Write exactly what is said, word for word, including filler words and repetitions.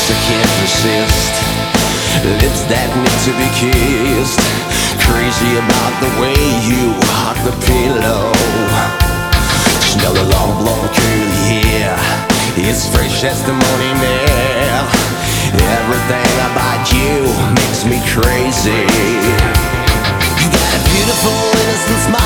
I can't resist. Lips that need to be kissed. Crazy about the way you hug the pillow. Smell the long blonde curly hair. It's fresh as the morning air. Everything about you makes me crazy.